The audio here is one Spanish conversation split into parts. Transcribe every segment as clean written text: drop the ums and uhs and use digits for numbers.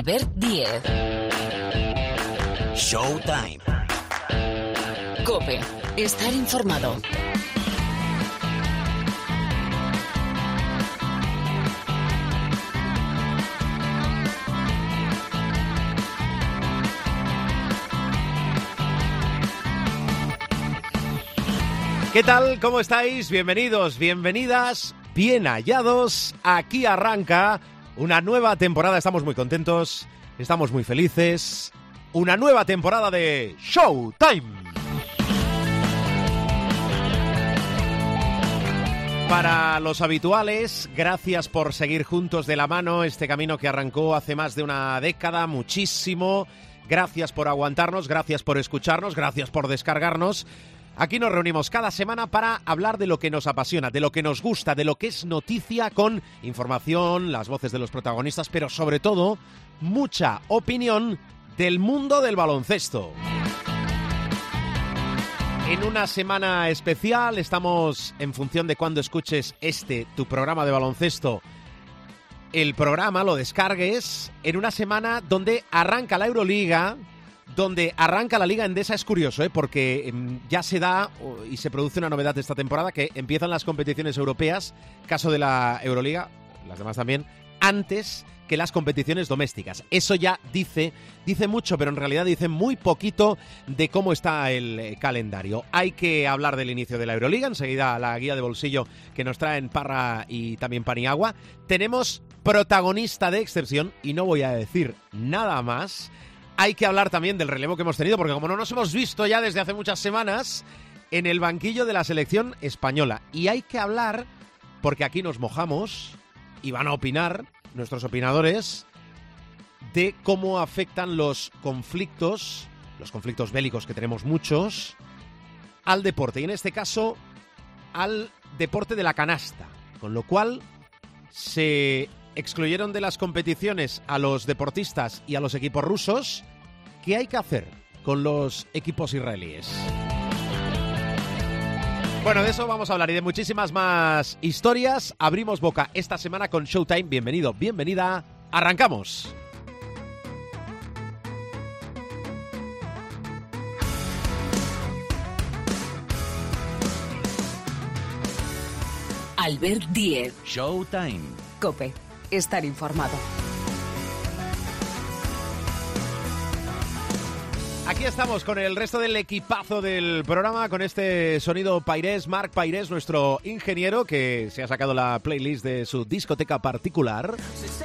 Albert Díez. Showtime. COPE. Estar informado. ¿Qué tal? ¿Cómo estáis? Bienvenidos, bienvenidas, bien hallados. Aquí arranca una nueva temporada. Estamos muy contentos, estamos muy felices. Una nueva temporada de Showtime. Para los habituales, gracias por seguir juntos de la mano este camino que arrancó hace más de una década, muchísimo. Gracias por aguantarnos, gracias por escucharnos, gracias por descargarnos. Aquí nos reunimos cada semana para hablar de lo que nos apasiona, de lo que nos gusta, de lo que es noticia, con información, las voces de los protagonistas, pero sobre todo, mucha opinión del mundo del baloncesto. En una semana especial, estamos, en función de cuando escuches tu programa de baloncesto, el programa lo descargues, en una semana donde arranca la Euroliga, donde arranca la Liga Endesa. Es curioso, porque ya se da y se produce una novedad de esta temporada, que empiezan las competiciones europeas, caso de la Euroliga, las demás también, antes que las competiciones domésticas. Eso ya dice mucho, pero en realidad dice muy poquito de cómo está el calendario. Hay que hablar del inicio de la Euroliga, enseguida la guía de bolsillo que nos traen Parra y también Paniagua. Tenemos protagonista de excepción y no voy a decir nada más. Hay que hablar también del relevo que hemos tenido, porque como no nos hemos visto ya desde hace muchas semanas, en el banquillo de la selección española. Y hay que hablar, porque aquí nos mojamos y van a opinar nuestros opinadores, de cómo afectan los conflictos bélicos, que tenemos muchos, al deporte. Y en este caso, al deporte de la canasta. Con lo cual, se excluyeron de las competiciones a los deportistas y a los equipos rusos. ¿Qué hay que hacer con los equipos israelíes? Bueno, de eso vamos a hablar y de muchísimas más historias. Abrimos boca esta semana con Showtime. Bienvenido, bienvenida. ¡Arrancamos! Albert Díez. Showtime. COPE. Estar informado. Aquí estamos con el resto del equipazo del programa, con este sonido Pairés, Marc Pairés, nuestro ingeniero, que se ha sacado la playlist de su discoteca particular.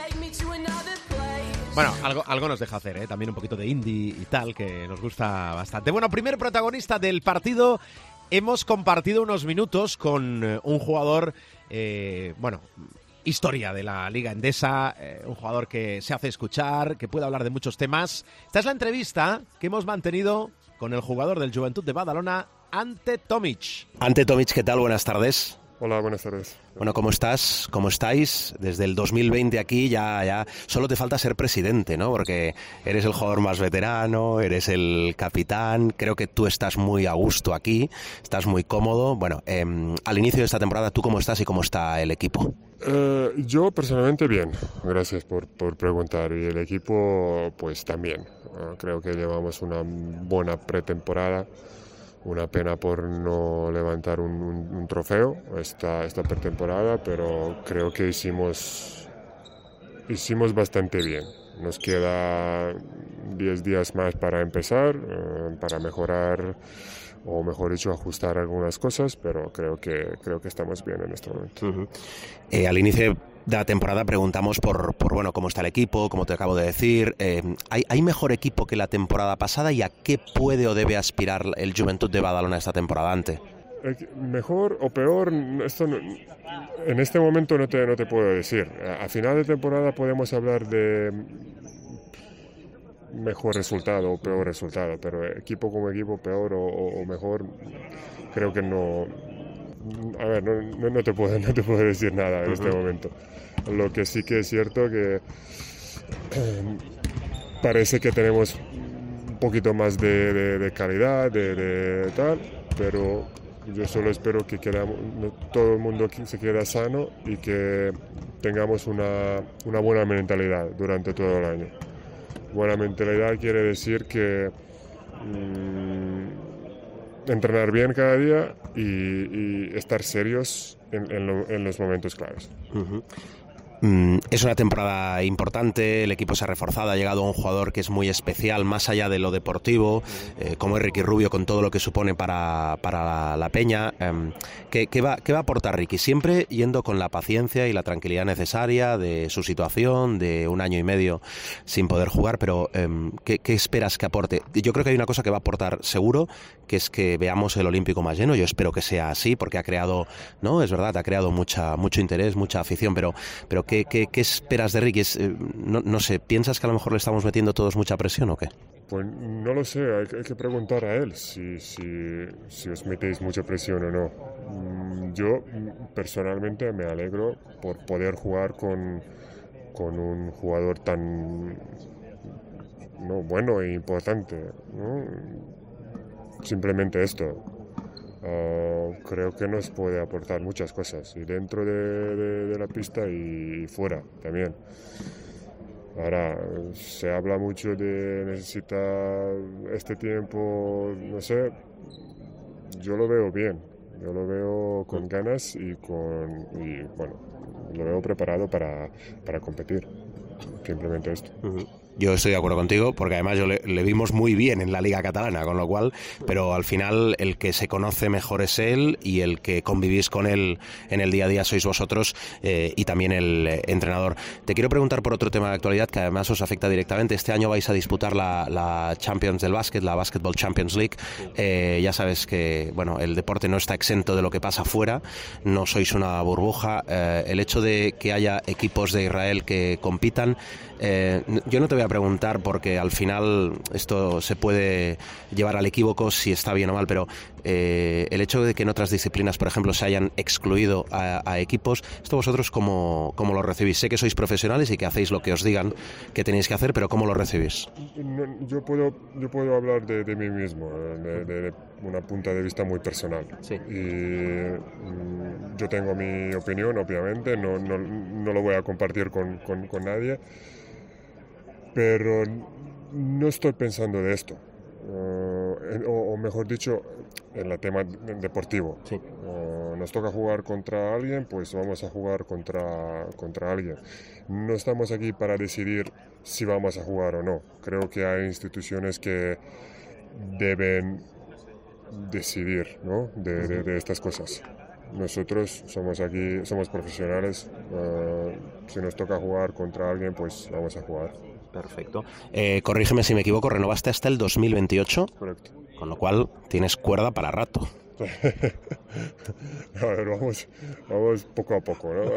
Bueno, algo nos deja hacer, también un poquito de indie y tal, que nos gusta bastante. Bueno, primer protagonista del partido. Hemos compartido unos minutos con un jugador, historia de la Liga Endesa, un jugador que se hace escuchar, que puede hablar de muchos temas. Esta es la entrevista que hemos mantenido con el jugador del Joventut de Badalona, Ante Tomic. Ante Tomic, ¿qué tal? Buenas tardes. Hola, buenas tardes. Bueno, ¿cómo estás? ¿Cómo estáis? Desde el 2020 aquí ya solo te falta ser presidente, ¿no? Porque eres el jugador más veterano, eres el capitán, creo que tú estás muy a gusto aquí, estás muy cómodo. Bueno, al inicio de esta temporada, ¿tú cómo estás y cómo está el equipo? Yo personalmente bien, gracias por preguntar, y el equipo pues también. Creo que llevamos una buena pretemporada. Una pena por no levantar un trofeo esta pretemporada, pero creo que hicimos bastante bien. Nos queda 10 días más para empezar, para mejorar, o mejor dicho, ajustar algunas cosas, pero creo que estamos bien en este momento. Uh-huh. Al inicio de la temporada preguntamos por cómo está el equipo, como te acabo de decir. ¿Hay mejor equipo que la temporada pasada, y a qué puede o debe aspirar el Joventut de Badalona esta temporada, Ante? Mejor o peor, esto no, en este momento no te puedo decir. A final de temporada podemos hablar de mejor resultado o peor resultado, pero equipo como equipo, peor o mejor, creo que no. A ver, no te puedo decir nada en este momento. Lo que sí que es cierto que parece que tenemos un poquito más de calidad, de tal, pero yo solo espero que todo el mundo se quede sano y que tengamos una buena mentalidad durante todo el año. Buena mentalidad quiere decir que entrenar bien cada día y estar serios en los momentos claves. Uh-huh. Es una temporada importante, el equipo se ha reforzado, ha llegado un jugador que es muy especial, más allá de lo deportivo, como es Ricky Rubio, con todo lo que supone para la Peña. ¿Qué va a aportar Ricky? Siempre yendo con la paciencia y la tranquilidad necesaria de su situación, de 1 año y medio sin poder jugar, pero ¿qué esperas que aporte? Yo creo que hay una cosa que va a aportar seguro, que es que veamos el Olímpico más lleno. Yo espero que sea así, porque ha creado, ¿no? Es verdad, ha creado mucho interés, mucha afición, pero ¿qué esperas de Ricky? No sé, ¿piensas que a lo mejor le estamos metiendo todos mucha presión o qué? Pues no lo sé, hay que preguntar a él si os metéis mucha presión o no. Yo personalmente me alegro por poder jugar con un jugador tan bueno e importante, ¿no? Simplemente esto. Creo que nos puede aportar muchas cosas, y dentro de la pista y fuera también. Ahora, se habla mucho de necesitar este tiempo, no sé, yo lo veo bien, yo lo veo con ganas y bueno, lo veo preparado para competir, simplemente esto. Uh-huh. Yo estoy de acuerdo contigo, porque además le vimos muy bien en la Liga Catalana, con lo cual, pero al final el que se conoce mejor es él, y el que convivís con él en el día a día sois vosotros, y también el entrenador. Te quiero preguntar por otro tema de actualidad que además os afecta directamente. Este año vais a disputar la Champions del básquet, la Basketball Champions League. Ya sabes que bueno, el deporte no está exento de lo que pasa fuera, no sois una burbuja. El hecho de que haya equipos de Israel que compitan, yo no te voy a preguntar, porque al final esto se puede llevar al equívoco si está bien o mal, pero el hecho de que en otras disciplinas, por ejemplo, se hayan excluido a equipos, ¿esto vosotros cómo lo recibís? Sé que sois profesionales y que hacéis lo que os digan que tenéis que hacer, pero ¿cómo lo recibís? Yo puedo hablar de mí mismo, de una punto de vista muy personal. Sí. Y yo tengo mi opinión, obviamente, no lo voy a compartir con nadie, pero no estoy pensando de esto, o mejor dicho, en el tema deportivo. Sí. Nos toca jugar contra alguien, pues vamos a jugar contra alguien. No estamos aquí para decidir si vamos a jugar o no. Creo que hay instituciones que deben decidir, ¿no? de estas cosas. Nosotros somos profesionales. Si nos toca jugar contra alguien, pues vamos a jugar. Perfecto. Corrígeme si me equivoco, renovaste hasta el 2028. Correcto. Con lo cual tienes cuerda para rato. A ver, vamos poco a poco, ¿no?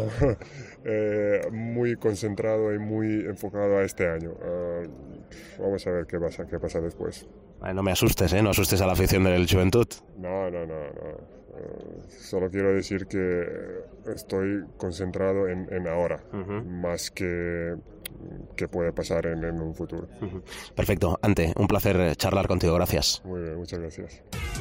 Muy concentrado y muy enfocado a este año. Vamos a ver qué pasa después. No me asustes, no asustes a la afición del Juventud. No. Solo quiero decir que estoy concentrado en ahora, más que puede pasar en un futuro. Perfecto. Ante, un placer charlar contigo. Gracias. Muy bien, muchas gracias.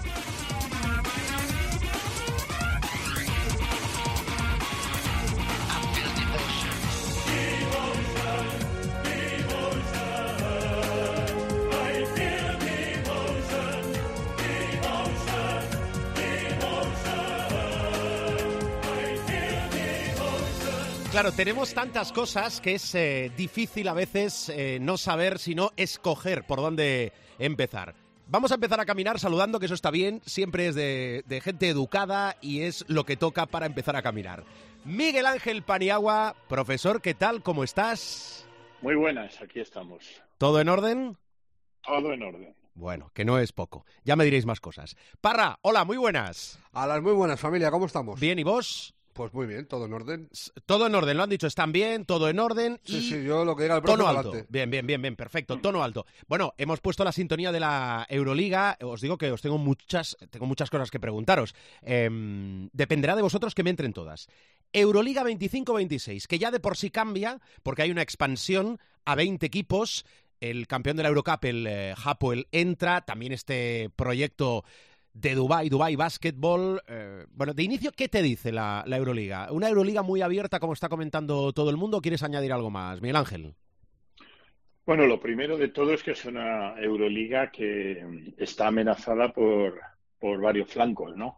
Claro, tenemos tantas cosas que es difícil a veces no saber, sino escoger por dónde empezar. Vamos a empezar a caminar saludando, que eso está bien, siempre es de gente educada y es lo que toca para empezar a caminar. Miguel Ángel Paniagua, profesor, ¿qué tal? ¿Cómo estás? Muy buenas, aquí estamos. ¿Todo en orden? Todo en orden. Bueno, que no es poco. Ya me diréis más cosas. Parra, hola, muy buenas. A las muy buenas, familia, ¿cómo estamos? Bien, ¿y vos? Pues muy bien, todo en orden. Todo en orden, lo han dicho, están bien, todo en orden. Sí, yo lo que diga el profe tono alto. adelante. Bien, perfecto, tono alto. Bueno, hemos puesto la sintonía de la Euroliga. Os digo que tengo muchas cosas que preguntaros. Dependerá de vosotros que me entren todas. Euroliga 25-26, que ya de por sí cambia, porque hay una expansión a 20 equipos. El campeón de la Eurocup, el Hapoel, entra. También este proyecto de Dubai Basketball. Bueno, de inicio, ¿qué te dice la Euroliga? ¿Una Euroliga muy abierta, como está comentando todo el mundo, o quieres añadir algo más, Miguel Ángel? Bueno, lo primero de todo es que es una Euroliga que está amenazada por varios flancos, ¿no?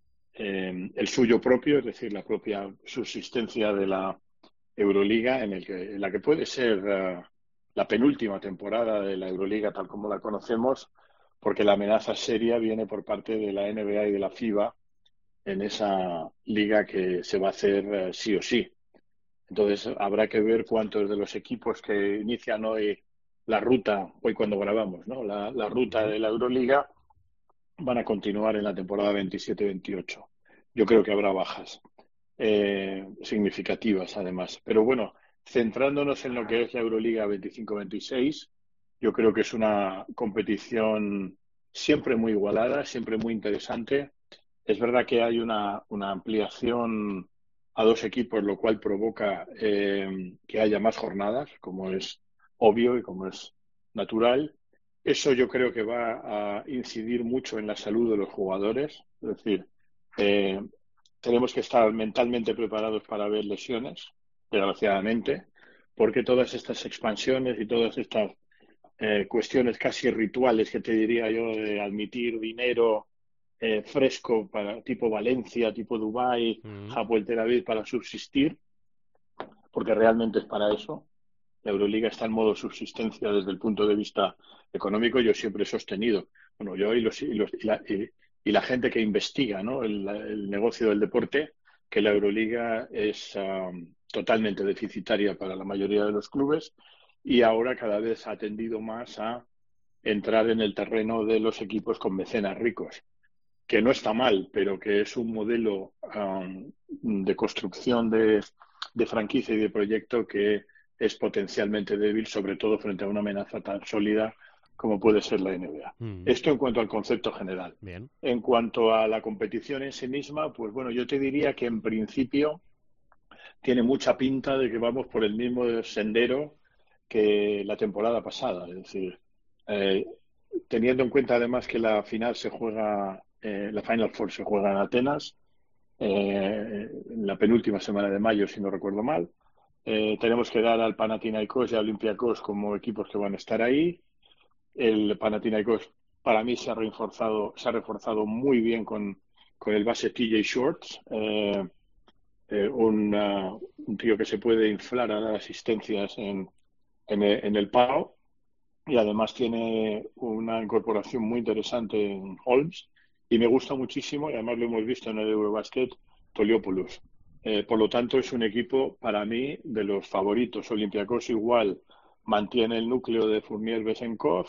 El suyo propio, es decir, la propia subsistencia de la Euroliga, en la que puede ser la penúltima temporada de la Euroliga tal como la conocemos, porque la amenaza seria viene por parte de la NBA y de la FIBA en esa liga que se va a hacer sí o sí. Entonces habrá que ver cuántos de los equipos que inician hoy la ruta, hoy cuando grabamos, ¿no? La ruta de la Euroliga van a continuar en la temporada 27-28. Yo creo que habrá bajas significativas además. Pero bueno, centrándonos en lo que es la Euroliga 25-26, yo creo que es una competición siempre muy igualada, siempre muy interesante. Es verdad que hay una ampliación a dos equipos, lo cual provoca que haya más jornadas, como es obvio y como es natural. Eso yo creo que va a incidir mucho en la salud de los jugadores. Es decir, tenemos que estar mentalmente preparados para ver lesiones, desgraciadamente, porque todas estas expansiones y todas estas cuestiones casi rituales que te diría yo de admitir dinero fresco para tipo Valencia, tipo Dubái, Hapoel Tel Aviv para subsistir, porque realmente es para eso. La Euroliga está en modo subsistencia desde el punto de vista económico. Yo siempre he sostenido, bueno, yo y la gente que investiga, ¿no? el negocio del deporte, que la Euroliga es totalmente deficitaria para la mayoría de los clubes y ahora cada vez ha tendido más a entrar en el terreno de los equipos con mecenas ricos, que no está mal, pero que es un modelo de construcción de franquicia y de proyecto que es potencialmente débil, sobre todo frente a una amenaza tan sólida como puede ser la NBA. Esto en cuanto al concepto general. Bien. En cuanto a la competición en sí misma, pues bueno, yo te diría que en principio tiene mucha pinta de que vamos por el mismo sendero que la temporada pasada. Es decir, teniendo en cuenta además que la final se juega, la Final Four se juega en Atenas, en la penúltima semana de mayo, si no recuerdo mal. Tenemos que dar al Panathinaikos y a Olympiacos como equipos que van a estar ahí. El Panathinaikos para mí se ha reforzado muy bien con el base TJ Shorts, un tío que se puede inflar a dar asistencias en el PAO, y además tiene una incorporación muy interesante en Holmes y me gusta muchísimo, y además lo hemos visto en el Eurobasket, Toliopoulos. Por lo tanto, es un equipo, para mí, de los favoritos. Olympiacos igual mantiene el núcleo de Fournier-Besenkov.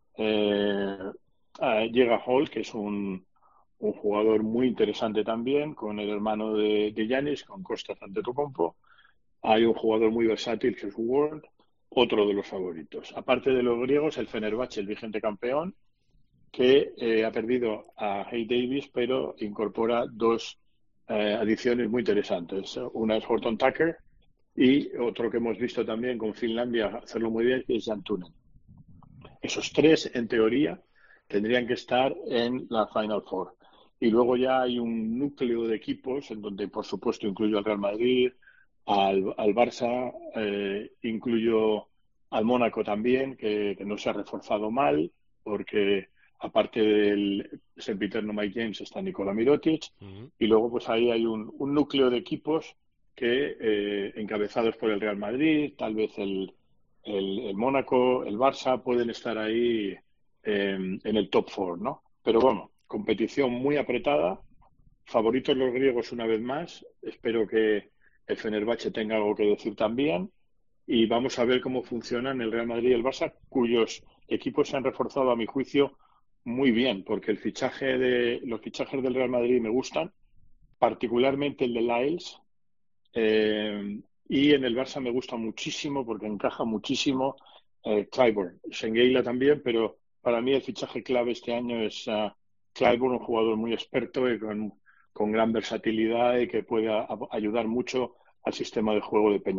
Llega Hall, que es un jugador muy interesante también, con el hermano de Giannis, con Kostas Antetokounmpo. Hay un jugador muy versátil, que es Ward, otro de los favoritos. Aparte de los griegos, el Fenerbahce, el vigente campeón, que ha perdido a Hay Davis, pero incorpora dos adiciones muy interesantes. Una es Horton Tucker y otro que hemos visto también con Finlandia hacerlo muy bien, que es Jan Tunen. Esos tres, en teoría, tendrían que estar en la Final Four. Y luego ya hay un núcleo de equipos en donde, por supuesto, incluyo al Real Madrid, al Barça, incluyo al Mónaco también, que no se ha reforzado mal, porque aparte del sempiterno Mike James está Nikola Mirotic, y luego pues ahí hay un núcleo de equipos que, encabezados por el Real Madrid, tal vez el Mónaco, el Barça, pueden estar ahí en el top four, ¿no? Pero bueno, competición muy apretada, favoritos los griegos una vez más, espero que el Fenerbahce tenga algo que decir también, y vamos a ver cómo funcionan el Real Madrid y el Barça, cuyos equipos se han reforzado, a mi juicio, muy bien, porque los fichajes del Real Madrid me gustan, particularmente el de Lyles, y en el Barça me gusta muchísimo porque encaja muchísimo Clyburn. Şengeli también, pero para mí el fichaje clave este año es Clyburn, un jugador muy experto y con gran versatilidad y que puede ayudar mucho al sistema de juego de Peñarroya.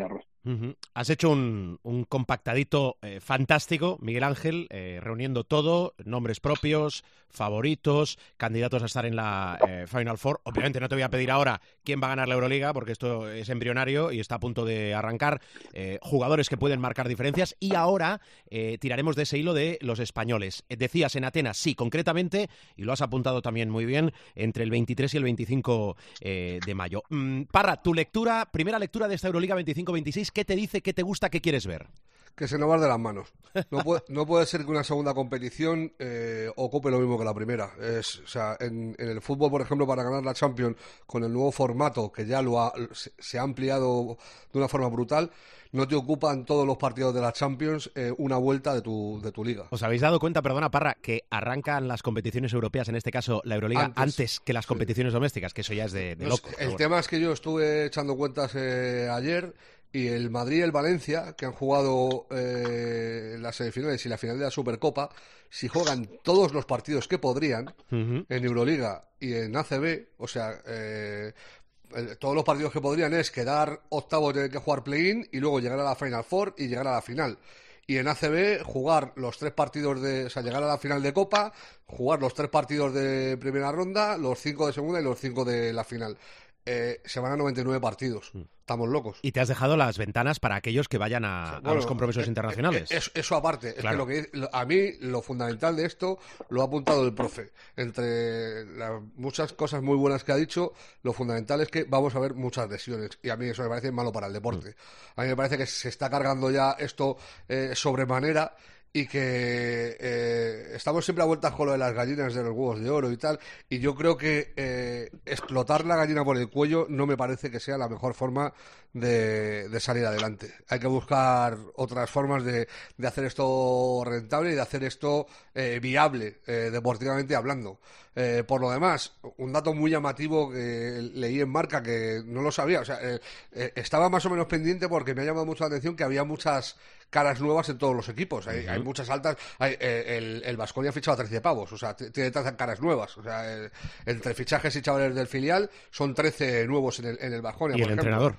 Has hecho un compactadito fantástico, Miguel Ángel, reuniendo todo, nombres propios, favoritos, candidatos a estar en la Final Four. Obviamente no te voy a pedir ahora quién va a ganar la Euroliga, porque esto es embrionario y está a punto de arrancar. Jugadores que pueden marcar diferencias. Y ahora tiraremos de ese hilo de los españoles. Decías en Atenas, sí, concretamente, y lo has apuntado también muy bien, entre el 23 y el 25 de mayo. Parra, tu primera lectura de esta Euroliga 25-26, ¿qué te dice, qué te gusta, qué quieres ver? Que se nos va de las manos. No puede ser que una segunda competición ocupe lo mismo que la primera. En el fútbol, por ejemplo, para ganar la Champions, con el nuevo formato, que ya se ha ampliado de una forma brutal, no te ocupan todos los partidos de la Champions una vuelta de tu liga. ¿Os habéis dado cuenta, perdona, Parra, que arrancan las competiciones europeas, en este caso la Euroliga, antes que las competiciones domésticas? Que eso ya es de loco. El tema es que yo estuve echando cuentas ayer, y el Madrid y el Valencia, que han jugado las semifinales y la final de la Supercopa, si juegan todos los partidos que podrían en Euroliga y en ACB, o sea, todos los partidos que podrían es quedar octavo, tener que jugar play-in y luego llegar a la Final Four y llegar a la final. Y en ACB jugar los 3 partidos o sea, llegar a la final de Copa, jugar los 3 partidos de primera ronda, los 5 de segunda y los 5 de la final. Se van a 99 partidos. Estamos locos. Y te has dejado las ventanas para aquellos que vayan a los compromisos internacionales. Eso aparte. Claro. Es que a mí lo fundamental de esto lo ha apuntado el profe. Entre las muchas cosas muy buenas que ha dicho, lo fundamental es que vamos a ver muchas lesiones. Y a mí eso me parece malo para el deporte. A mí me parece que se está cargando ya esto sobremanera. Y que estamos siempre a vueltas con lo de las gallinas de los huevos de oro y tal, y yo creo que explotar la gallina por el cuello no me parece que sea la mejor forma de salir adelante. Hay que buscar otras formas de hacer esto rentable y de hacer esto viable, deportivamente hablando. Por lo demás, un dato muy llamativo que leí en Marca, que no lo sabía, o sea, estaba más o menos pendiente porque me ha llamado mucho la atención que había muchas caras nuevas en todos los equipos. Hay muchas altas. El Baskonia ha fichado a 13 pavos, o sea, tiene 13 caras nuevas. O sea, entre fichajes y chavales del filial son 13 nuevos en el Baskonia. Y el entrenador.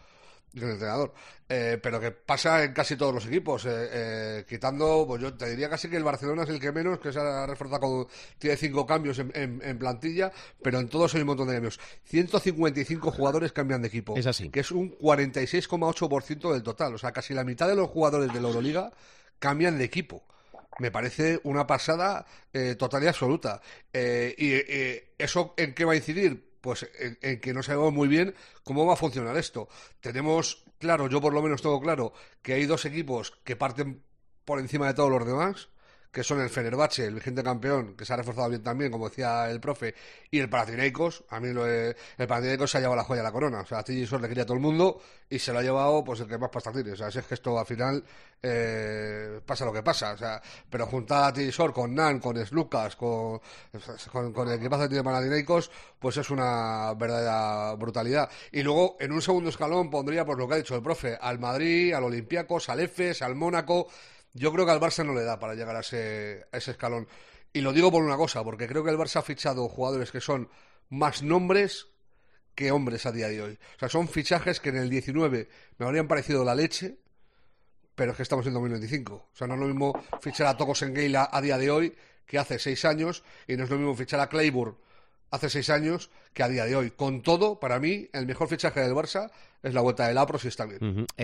Pero que pasa en casi todos los equipos, quitando, pues yo te diría casi que el Barcelona es el que menos, que se ha reforzado tiene 5 cambios en plantilla, pero en todos hay un montón de cambios. 155 jugadores cambian de equipo, es así, que es un 46,8% del total, o sea, casi la mitad de los jugadores de la Euroliga cambian de equipo. Me parece una pasada total y absoluta. ¿Y eso en qué va a incidir? Pues en que no sabemos muy bien cómo va a funcionar esto. Tenemos claro, yo por lo menos tengo claro, que hay 2 equipos que parten por encima de todos los demás, que son el Fenerbahce, el vigente campeón, que se ha reforzado bien también, como decía el profe, y el Panathinaikos. A mí el Panathinaikos se ha llevado la joya de la corona. O sea, a TJ le quería todo el mundo y se lo ha llevado pues el que más pasta tiene. O sea, es que esto al final pasa lo que pasa. O sea, pero juntar a TJ con Nan, con Slukas, con el equipazo que tiene Panathinaikos, pues es una verdadera brutalidad. Y luego, en un segundo escalón, pondría, pues lo que ha dicho el profe, al Madrid, al Olympiacos, al Efes, al Mónaco. Yo creo que al Barça no le da para llegar a ese escalón. Y lo digo por una cosa, porque creo que el Barça ha fichado jugadores que son más nombres que hombres a día de hoy. O sea, son fichajes que en el 19 me habrían parecido la leche, pero es que estamos en 2025. O sea, no es lo mismo fichar a Toko Sengeila a día de hoy que hace 6 años, y no es lo mismo fichar a Clayburgh hace 6 años que a día de hoy. Con todo, para mí, el mejor fichaje del Barça es la vuelta del Apros y está bien.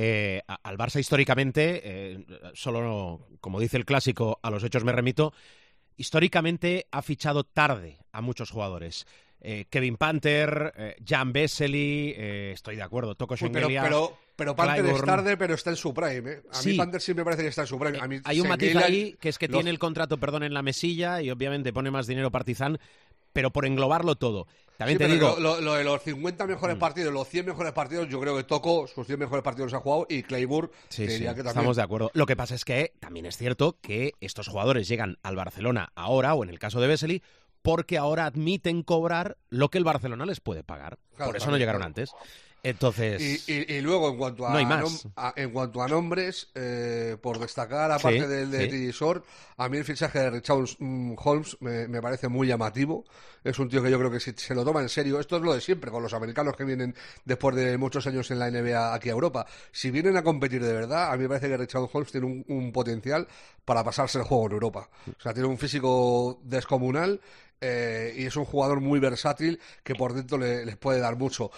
Al Barça históricamente, solo, como dice el clásico, a los hechos me remito, históricamente ha fichado tarde a muchos jugadores. Kevin Panther, Jan Vesely, estoy de acuerdo, Toko Sengelia. Pero Panther es tarde, pero está en su prime. A mí Panther sí me parece que está en su prime. A mí hay un matiz ahí, que es que tiene el contrato, en la mesilla y obviamente pone más dinero Partizan, pero por englobarlo todo. También te digo... Lo de los 50 mejores partidos, los 100 mejores partidos, yo creo que Toko sus 100 mejores partidos los ha jugado, y Clayburgh diría que también. Estamos de acuerdo. Lo que pasa es que también es cierto que estos jugadores llegan al Barcelona ahora, o en el caso de Vesely, porque ahora admiten cobrar lo que el Barcelona les puede pagar. Por eso no llegaron antes. Entonces, y luego, en cuanto a, no hay más. en cuanto a nombres, por destacar, aparte del de Tidisor, a mí el fichaje de Richard Holmes me parece muy llamativo. Es un tío que yo creo que si se lo toma en serio, esto es lo de siempre con los americanos que vienen después de muchos años en la NBA aquí a Europa. Si vienen a competir de verdad, a mí me parece que Richard Holmes tiene un potencial para pasarse el juego en Europa. O sea, tiene un físico descomunal. Y es un jugador muy versátil que por dentro les puede dar mucho.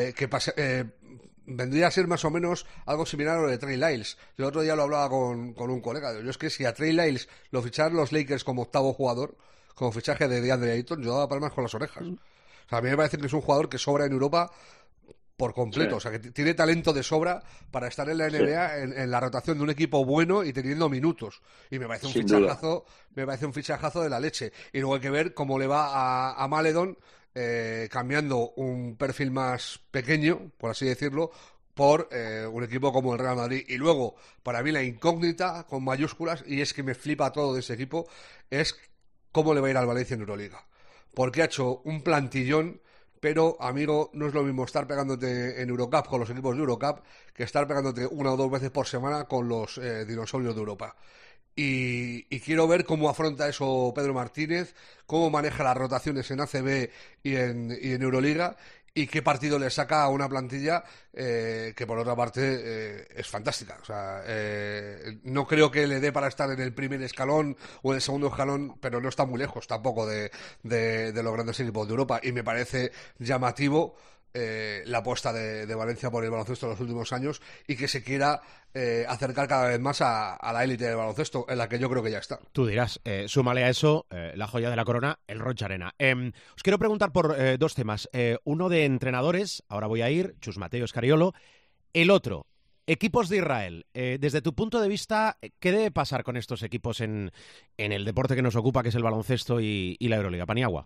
Vendría a ser más o menos algo similar a lo de Trey Lyles. El otro día lo hablaba con un colega. Yo es que si a Trey Lyles lo ficharan los Lakers como octavo jugador, como fichaje de DeAndre Ayton, yo daba palmas con las orejas. O sea, a mí me parece que es un jugador que sobra en Europa por completo, o sea, que tiene talento de sobra para estar en la NBA en la rotación de un equipo bueno y teniendo minutos. Y me parece un fichajazo de la leche. Y luego hay que ver cómo le va a Maledon, cambiando un perfil más pequeño, por así decirlo, por un equipo como el Real Madrid. Y luego, para mí, la incógnita con mayúsculas, y es que me flipa todo de ese equipo, es cómo le va a ir al Valencia en Euroliga. Porque ha hecho un plantillón. Pero, amigo, no es lo mismo estar pegándote en Eurocup con los equipos de Eurocup que estar pegándote 1 o 2 veces por semana con los dinosaurios de Europa. Y quiero ver cómo afronta eso Pedro Martínez, cómo maneja las rotaciones en ACB y en Euroliga, y qué partido le saca a una plantilla que por otra parte es fantástica. O sea, no creo que le dé para estar en el primer escalón o en el segundo escalón, pero no está muy lejos tampoco de los grandes equipos de Europa, y me parece llamativo la apuesta de Valencia por el baloncesto en los últimos años, y que se quiera acercar cada vez más a la élite del baloncesto, en la que yo creo que ya está. Tú dirás, súmale a eso la joya de la corona, el Roig Arena. Os quiero preguntar por dos temas. Uno de entrenadores, ahora voy a ir, Chus Mateo Escariolo. El otro, equipos de Israel. Desde tu punto de vista, ¿qué debe pasar con estos equipos en el deporte que nos ocupa, que es el baloncesto y la Euroliga? Paniagua.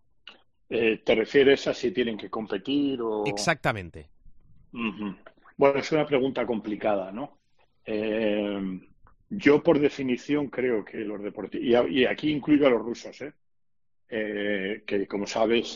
¿Te refieres a si tienen que competir o...? Exactamente. Uh-huh. Bueno, es una pregunta complicada, ¿no? Yo, por definición, creo que los deportistas... Y aquí incluyo a los rusos, que, como sabes,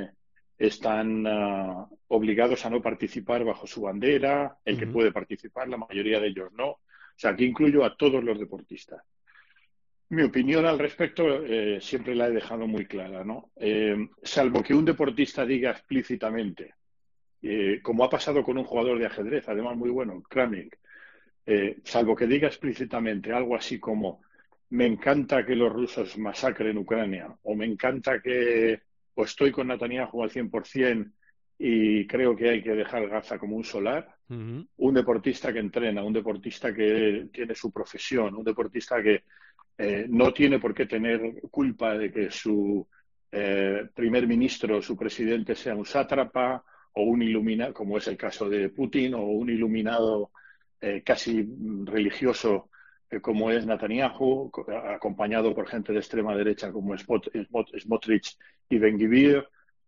están obligados a no participar bajo su bandera. El que puede participar, la mayoría de ellos no. O sea, aquí incluyo a todos los deportistas. Mi opinión al respecto siempre la he dejado muy clara, ¿no? Salvo que un deportista diga explícitamente, como ha pasado con un jugador de ajedrez, además muy bueno, Kramnik, salvo que diga explícitamente algo así como me encanta que los rusos masacren Ucrania, o me encanta que, o estoy con Netanyahu al 100% y creo que hay que dejar Gaza como un solar, un deportista que entrena, un deportista que tiene su profesión, un deportista que no tiene por qué tener culpa de que su primer ministro o su presidente sea un sátrapa o un iluminado, como es el caso de Putin, o un iluminado casi religioso como es Netanyahu, acompañado por gente de extrema derecha como Smotrich y Ben-Gvir.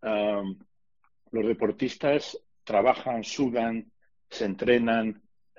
Los deportistas trabajan, sudan, se entrenan,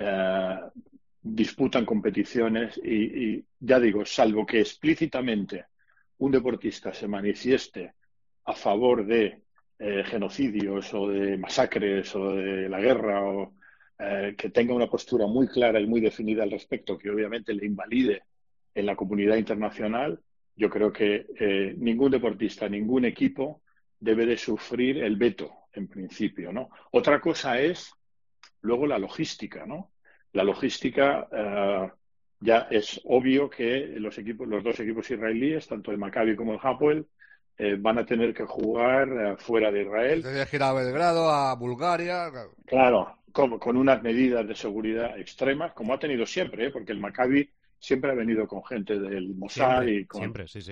disputan competiciones y ya digo, salvo que explícitamente un deportista se manifieste a favor de genocidios o de masacres o de la guerra, o que tenga una postura muy clara y muy definida al respecto, que obviamente le invalide en la comunidad internacional, yo creo que ningún deportista, ningún equipo debe de sufrir el veto, en principio, ¿no? Otra cosa es luego la logística, ¿no? La logística, ya es obvio que los dos equipos israelíes, tanto el Maccabi como el Hapoel, van a tener que jugar fuera de Israel. Tendrías que ir a Belgrado, a Bulgaria. Claro, con unas medidas de seguridad extremas, como ha tenido siempre, porque el Maccabi siempre ha venido con gente del Mossad y con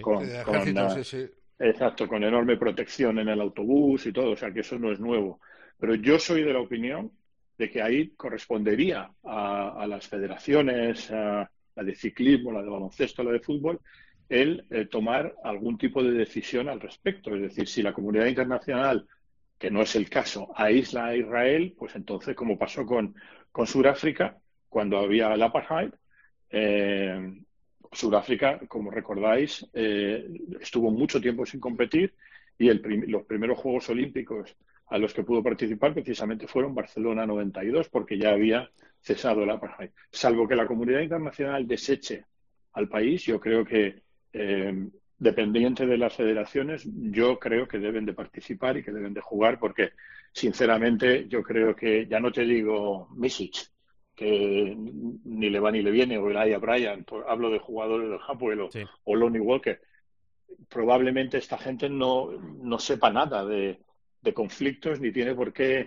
exacto, con enorme protección en el autobús y todo, o sea que eso no es nuevo. Pero yo soy de la opinión de que ahí correspondería a las federaciones, la de ciclismo, la de baloncesto, la de fútbol, el tomar algún tipo de decisión al respecto. Es decir, si la comunidad internacional, que no es el caso, aísla a Israel, pues entonces, como pasó con Sudáfrica, cuando había el apartheid, Sudáfrica, como recordáis, estuvo mucho tiempo sin competir, y los primeros Juegos Olímpicos a los que pudo participar precisamente fueron Barcelona 92, porque ya había cesado el apartheid. Salvo que la comunidad internacional deseche al país, yo creo que, dependiente de las federaciones, yo creo que deben de participar y que deben de jugar, porque, sinceramente, yo creo que, ya no te digo Misic, que ni le va ni le viene, o Elijah Bryant, hablo de jugadores del Hapoel o Lonnie Walker, probablemente esta gente no sepa nada de conflictos, ni tiene por qué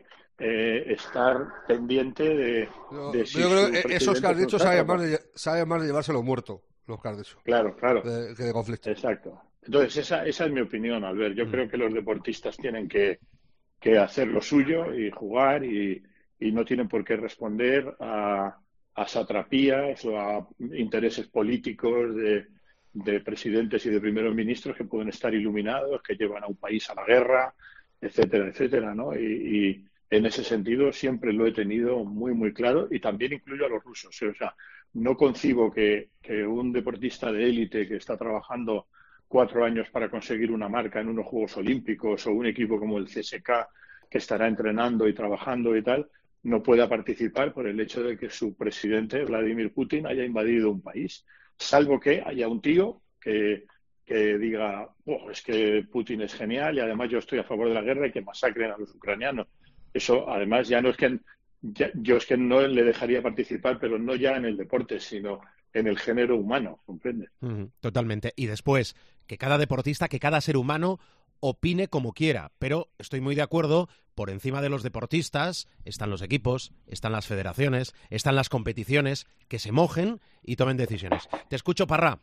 estar pendiente de si yo creo que esos que has dicho saben más de llevárselo muerto, los que has dicho. Claro. Que de conflictos. Exacto. Entonces, esa es mi opinión, Albert. Yo creo que los deportistas tienen que hacer lo suyo y jugar, y no tienen por qué responder a satrapías o a intereses políticos de presidentes y de primeros ministros que pueden estar iluminados, que llevan a un país a la guerra, etcétera, etcétera, ¿no? Y en ese sentido siempre lo he tenido muy, muy claro, y también incluyo a los rusos. O sea, no concibo que un deportista de élite que está trabajando 4 años para conseguir una marca en unos Juegos Olímpicos, o un equipo como el CSKA que estará entrenando y trabajando y tal, no pueda participar por el hecho de que su presidente, Vladimir Putin, haya invadido un país. Salvo que haya un tío que diga, es que Putin es genial y además yo estoy a favor de la guerra y que masacren a los ucranianos. Eso, además, ya no es que... yo es que no le dejaría participar, pero no ya en el deporte, sino en el género humano, ¿comprendes? Totalmente. Y después, que cada deportista, que cada ser humano opine como quiera, pero estoy muy de acuerdo, por encima de los deportistas están los equipos, están las federaciones, están las competiciones, que se mojen y tomen decisiones. Te escucho, Parra.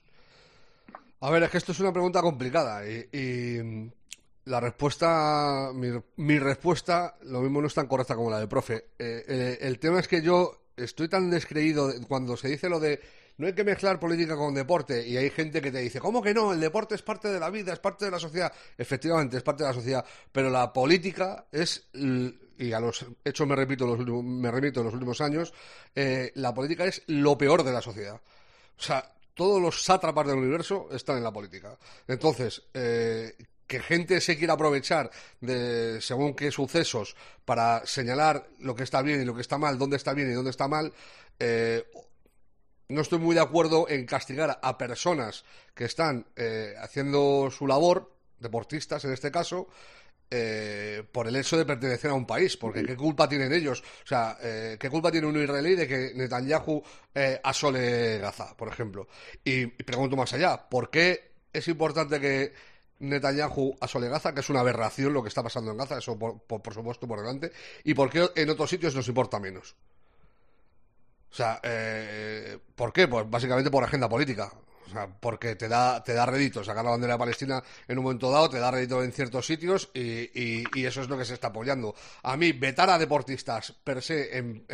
A ver, es que esto es una pregunta complicada y la respuesta, mi respuesta, lo mismo no es tan correcta como la del profe. El tema es que yo estoy tan descreído cuando se dice lo de no hay que mezclar política con deporte, y hay gente que te dice, ¿cómo que no? El deporte es parte de la vida, es parte de la sociedad. Efectivamente, es parte de la sociedad, pero la política es, y a los hechos me remito en los últimos años, la política es lo peor de la sociedad. O sea, todos los sátrapas del universo están en la política. Entonces, que gente se quiera aprovechar de según qué sucesos para señalar lo que está bien y lo que está mal, dónde está bien y dónde está mal, no estoy muy de acuerdo en castigar a personas que están haciendo su labor, deportistas en este caso, por el hecho de pertenecer a un país, porque ¿qué culpa tienen ellos? O sea, ¿qué culpa tiene un israelí de que Netanyahu asole Gaza, por ejemplo? Y pregunto más allá, ¿por qué es importante que Netanyahu asole Gaza, que es una aberración lo que está pasando en Gaza, eso por supuesto por delante, y por qué en otros sitios nos importa menos? O sea, ¿por qué? Pues básicamente por agenda política. O sea, porque te da rédito sacar la bandera de Palestina en un momento dado, te da rédito en ciertos sitios y eso es lo que se está apoyando. A mí, vetar a deportistas per se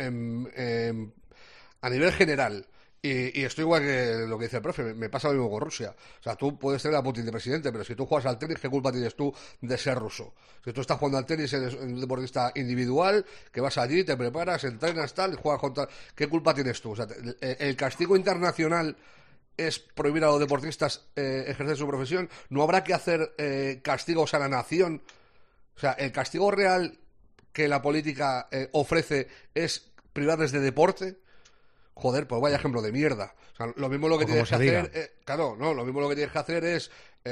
a nivel general, y estoy igual que lo que dice el profe, me pasa lo mismo con Rusia. O sea, tú puedes tener a Putin de presidente, pero si tú juegas al tenis, ¿qué culpa tienes tú de ser ruso? Si tú estás jugando al tenis, eres un deportista individual, que vas allí, te preparas, entrenas, tal, y juegas contra... ¿Qué culpa tienes tú? O sea, el castigo internacional es prohibir a los deportistas ejercer su profesión. No habrá que hacer castigos a la nación. O sea, el castigo real que la política ofrece es privarles de deporte. Joder, pues vaya ejemplo de mierda. O sea, lo mismo lo que tienes que hacer, lo mismo lo que tienes que hacer es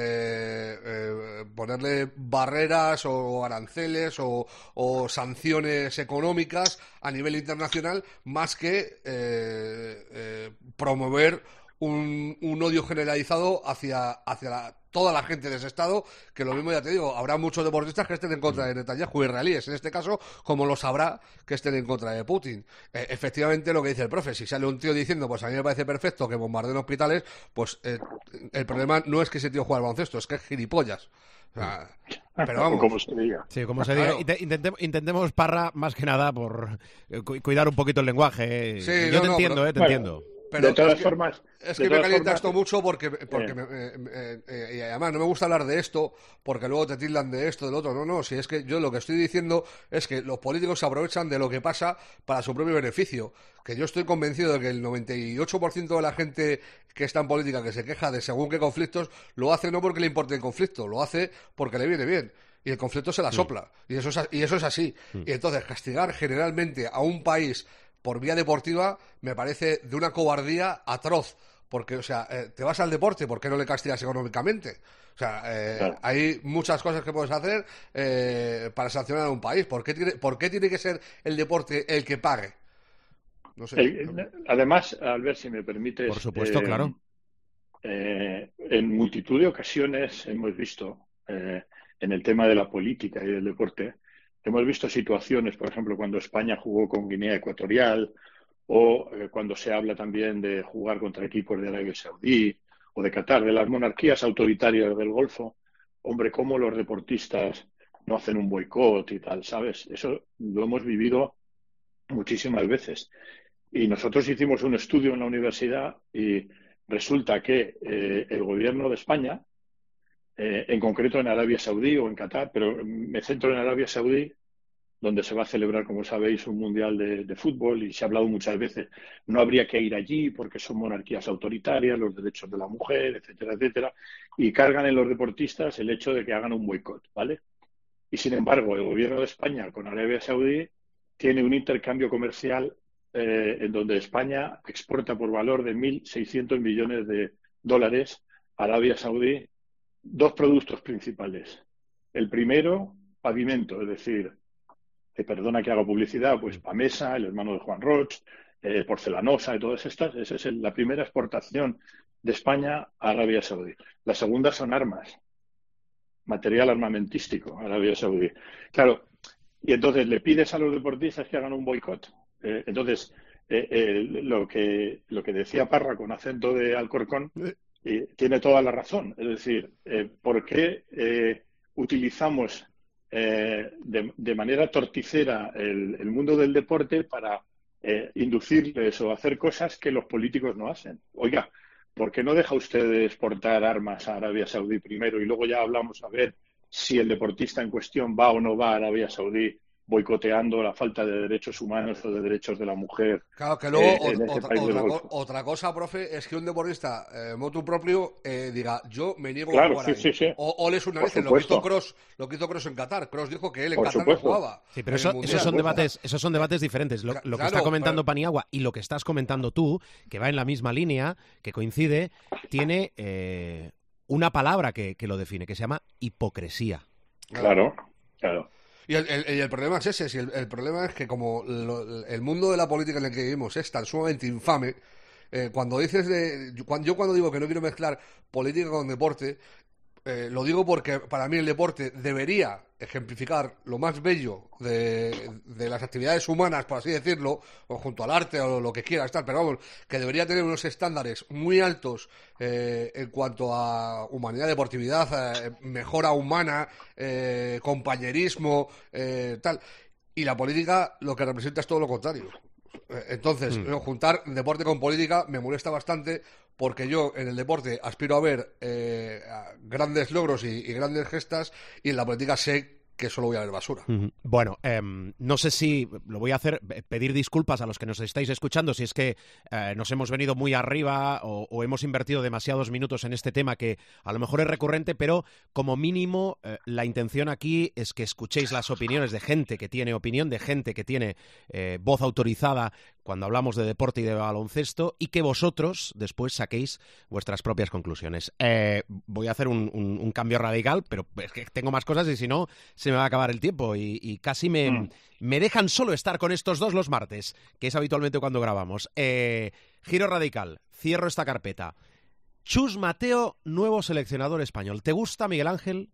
ponerle barreras o aranceles o sanciones económicas a nivel internacional, más que promover un odio generalizado hacia toda la gente de ese estado, que lo mismo, ya te digo, habrá muchos deportistas que estén en contra de Netanyahu, israelíes en este caso, como los habrá que estén en contra de Putin. Efectivamente, lo que dice el profe, si sale un tío diciendo, pues a mí me parece perfecto que bombardeen hospitales, pues el problema no es que ese tío juegue al baloncesto, es que es gilipollas. O sea, pero vamos. Como se diga. Sí, como se diga. Intentemos, Parra, más que nada, por cuidar un poquito el lenguaje. Sí, yo te entiendo. Pero de todas formas... Es que me calienta esto mucho porque y además no me gusta hablar de esto porque luego te tildan de esto, del otro. No, si es que yo lo que estoy diciendo es que los políticos se aprovechan de lo que pasa para su propio beneficio. Que yo estoy convencido de que el 98% de la gente que está en política, que se queja de según qué conflictos, lo hace no porque le importe el conflicto, lo hace porque le viene bien. y el conflicto se la sopla. Y eso es así. Y entonces castigar generalmente a un país por vía deportiva me parece de una cobardía atroz. Porque, o sea, te vas al deporte, ¿por qué no le castigas económicamente? O sea, Claro. hay muchas cosas que puedes hacer para sancionar a un país. ¿Por qué tiene que ser el deporte el que pague? No sé. Además, Albert, si me permites, Por supuesto, claro. En multitud de ocasiones hemos visto, en el tema de la política y del deporte, hemos visto situaciones, por ejemplo, cuando España jugó con Guinea Ecuatorial, o cuando se habla también de jugar contra equipos de Arabia Saudí o de Qatar, de las monarquías autoritarias del Golfo. Hombre, cómo los deportistas no hacen un boicot y tal, ¿sabes? Eso lo hemos vivido muchísimas veces. Y nosotros hicimos un estudio en la universidad y resulta que el gobierno de España, en concreto en Arabia Saudí o en Qatar, pero me centro en Arabia Saudí, donde se va a celebrar, como sabéis, un mundial de fútbol, y se ha hablado muchas veces, no habría que ir allí porque son monarquías autoritarias, los derechos de la mujer, etcétera, etcétera, y cargan en los deportistas el hecho de que hagan un boicot, ¿vale? Y sin embargo, el gobierno de España con Arabia Saudí tiene un intercambio comercial en donde España exporta por valor de 1.600 millones de dólares a Arabia Saudí dos productos principales. El primero, pavimento, es decir, perdona que haga publicidad, pues Pamesa, el hermano de Juan Roch, Porcelanosa y todas estas. Esa es la primera exportación de España a Arabia Saudí. La segunda son armas, material armamentístico a Arabia Saudí. Claro, y entonces le pides a los deportistas que hagan un boicot. Entonces, lo que decía Parra con acento de Alcorcón tiene toda la razón. Es decir, ¿por qué utilizamos de manera torticera el mundo del deporte para inducirles o hacer cosas que los políticos no hacen? Oiga, ¿por qué no deja usted de exportar armas a Arabia Saudí primero y luego ya hablamos a ver si el deportista en cuestión va o no va a Arabia Saudí boicoteando la falta de derechos humanos o de derechos de la mujer? Claro, que luego en ese país del Golfo. otra cosa, profe, es que un deportista motu propio diga, yo me niego Claro, a jugar sí, ahí. sí. O les una Por vez, lo que hizo Kroos en Qatar. Kroos dijo que él en Por Qatar supuesto. no jugaba. Sí, pero en el Mundial. esos son debates diferentes. Lo que Claro, está comentando pero- Paniagua y lo que estás comentando tú, que va en la misma línea, que coincide, tiene una palabra que lo define, que se llama hipocresía. Claro, claro. Y el problema es ese, si el problema es que como el mundo de la política en el que vivimos es tan sumamente infame, cuando cuando digo que no quiero mezclar política con deporte, lo digo porque para mí el deporte debería ejemplificar lo más bello de las actividades humanas, por así decirlo, o junto al arte o lo que quiera estar, pero vamos, que debería tener unos estándares muy altos en cuanto a humanidad, deportividad, mejora humana, compañerismo, tal. Y la política lo que representa es todo lo contrario. Entonces, juntar deporte con política me molesta bastante porque yo en el deporte aspiro a ver grandes logros y grandes gestas, y en la política sé que solo voy a ver basura. Bueno, no sé si lo voy a hacer, pedir disculpas a los que nos estáis escuchando si es que nos hemos venido muy arriba o hemos invertido demasiados minutos en este tema que a lo mejor es recurrente, pero como mínimo la intención aquí es que escuchéis las opiniones de gente que tiene opinión, de gente que tiene voz autorizada cuando hablamos de deporte y de baloncesto, y que vosotros después saquéis vuestras propias conclusiones. Voy a hacer un cambio radical, pero es que tengo más cosas y si no se me va a acabar el tiempo y casi me dejan solo estar con estos dos los martes, que es habitualmente cuando grabamos. Giro radical, cierro esta carpeta. Chus Mateo, nuevo seleccionador español. ¿Te gusta, Miguel Ángel?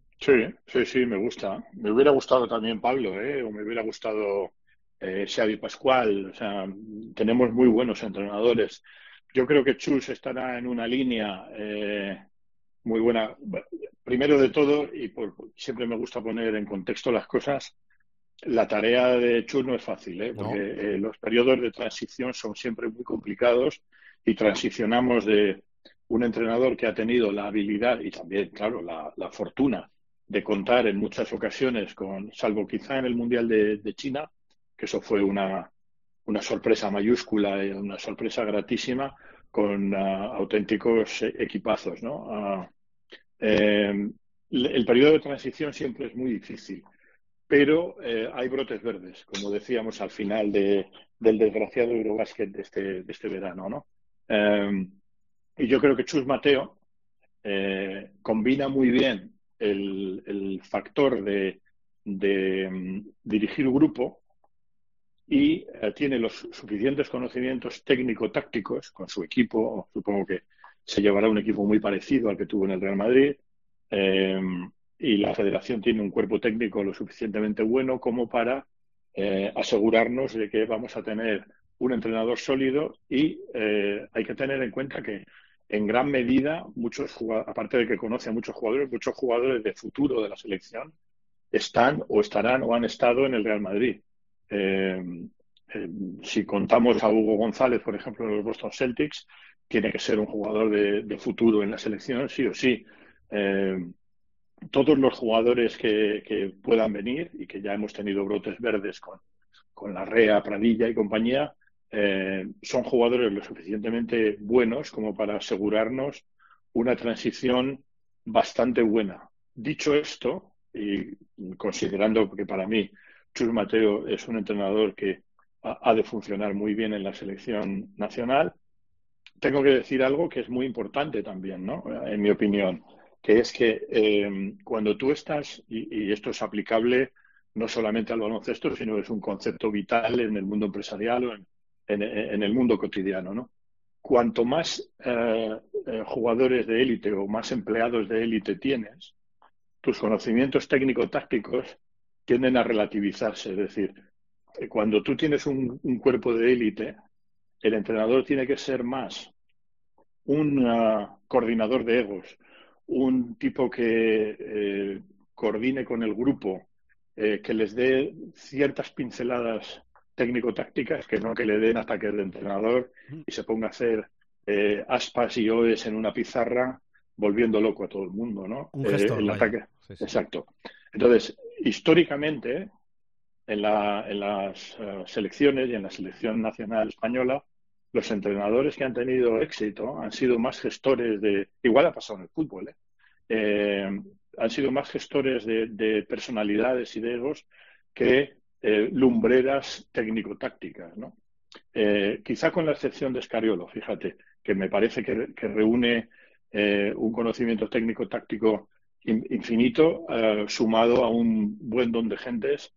Sí, me gusta. Me hubiera gustado también Pablo, o me hubiera gustado Xavi Pascual. O sea, tenemos muy buenos entrenadores. Yo creo que Chus estará en una línea muy buena. Primero de todo, y siempre me gusta poner en contexto las cosas, la tarea de Chus no es fácil, porque los periodos de transición son siempre muy complicados y transicionamos de un entrenador que ha tenido la habilidad y también, claro, la fortuna de contar en muchas ocasiones con, salvo quizá en el Mundial de China, que eso fue una sorpresa mayúscula y una sorpresa gratísima, con auténticos equipazos, ¿no? el periodo de transición siempre es muy difícil, pero hay brotes verdes, como decíamos al final del desgraciado Eurobasket de este verano, ¿no? Y yo creo que Chus Mateo combina muy bien el factor de dirigir un grupo y tiene los suficientes conocimientos técnico-tácticos con su equipo. Supongo que se llevará un equipo muy parecido al que tuvo en el Real Madrid, y la federación tiene un cuerpo técnico lo suficientemente bueno como para asegurarnos de que vamos a tener un entrenador sólido, y hay que tener en cuenta que en gran medida aparte de que conoce a muchos jugadores de futuro de la selección están o estarán o han estado en el Real Madrid. Si contamos a Hugo González, por ejemplo, en los Boston Celtics, tiene que ser un jugador de futuro en la selección, sí o sí. Todos los jugadores que puedan venir, y que ya hemos tenido brotes verdes con Larrea, Pradilla y compañía, son jugadores lo suficientemente buenos como para asegurarnos una transición bastante buena. Dicho esto, y considerando que para mí Chus Mateo es un entrenador que ha de funcionar muy bien en la selección nacional, tengo que decir algo que es muy importante también, ¿no? En mi opinión, que es que cuando tú estás, y esto es aplicable no solamente al baloncesto, sino es un concepto vital en el mundo empresarial o en el mundo cotidiano, ¿no? Cuanto más jugadores de élite o más empleados de élite tienes, tus conocimientos técnico-tácticos tienden a relativizarse. Es decir, cuando tú tienes un cuerpo de élite, el entrenador tiene que ser más un coordinador de egos, un tipo que coordine con el grupo, que les dé ciertas pinceladas técnico-tácticas, que no que le den ataques de entrenador y se ponga a hacer aspas y oes en una pizarra volviendo loco a todo el mundo, ¿no? Un gestor, el ataque. Sí, sí. Exacto. Entonces, históricamente, en las selecciones y en la selección nacional española, los entrenadores que han tenido éxito han sido más gestores igual ha pasado en el fútbol, han sido más gestores de personalidades y de egos que lumbreras técnico-tácticas, ¿no? Quizá con la excepción de Scariolo, fíjate, que me parece que reúne un conocimiento técnico-táctico infinito, sumado a un buen don de gentes,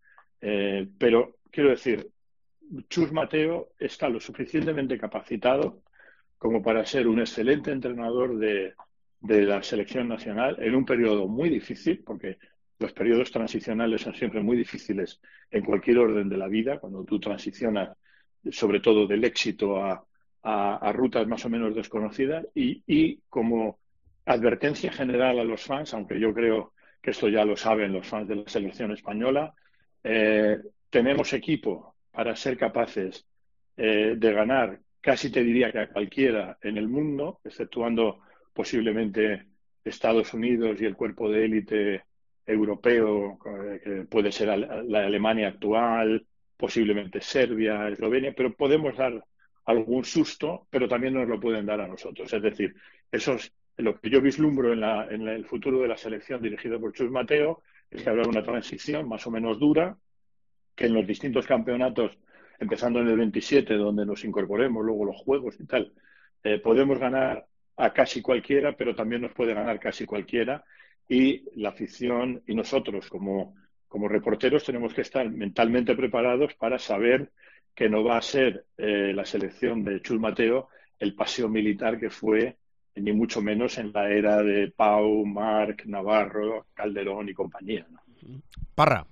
pero quiero decir, Chus Mateo está lo suficientemente capacitado como para ser un excelente entrenador de la selección nacional en un periodo muy difícil, porque los periodos transicionales son siempre muy difíciles en cualquier orden de la vida, cuando tú transicionas sobre todo del éxito a rutas más o menos desconocidas, y como advertencia general a los fans, aunque yo creo que esto ya lo saben los fans de la selección española, tenemos equipo para ser capaces de ganar, casi te diría que a cualquiera en el mundo, exceptuando posiblemente Estados Unidos y el cuerpo de élite europeo, que puede ser la Alemania actual, posiblemente Serbia, Eslovenia, pero podemos dar algún susto, pero también nos lo pueden dar a nosotros. Es decir, eso es lo que yo vislumbro en el futuro de la selección dirigida por Chus Mateo, es que habrá una transición más o menos dura, que en los distintos campeonatos, empezando en el 27, donde nos incorporemos, luego los juegos y tal, podemos ganar a casi cualquiera, pero también nos puede ganar casi cualquiera, y la afición y nosotros como reporteros tenemos que estar mentalmente preparados para saber que no va a ser la selección de Chus Mateo el paseo militar que fue, ni mucho menos en la era de Pau, Marc, Navarro, Calderón y compañía, ¿no? Parra.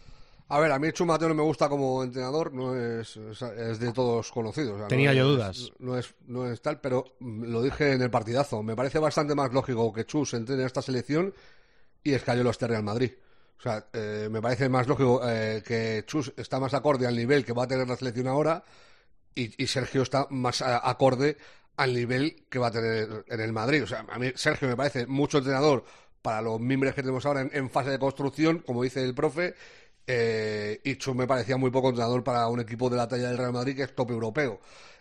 A ver, a mí Chus Mateo no me gusta como entrenador, no es de todos conocidos. O sea, Tenía yo dudas. No es tal, pero lo dije en el partidazo. Me parece bastante más lógico que Chus entrene esta selección y Scariolo esté Real Madrid. O sea, me parece más lógico que Chus está más acorde al nivel que va a tener la selección ahora y Sergio está más acorde al nivel que va a tener en el Madrid. O sea, a mí Sergio me parece mucho entrenador para los mimbres que tenemos ahora en fase de construcción, como dice el profe, y Chus me parecía muy poco entrenador para un equipo de la talla del Real Madrid, que es top europeo.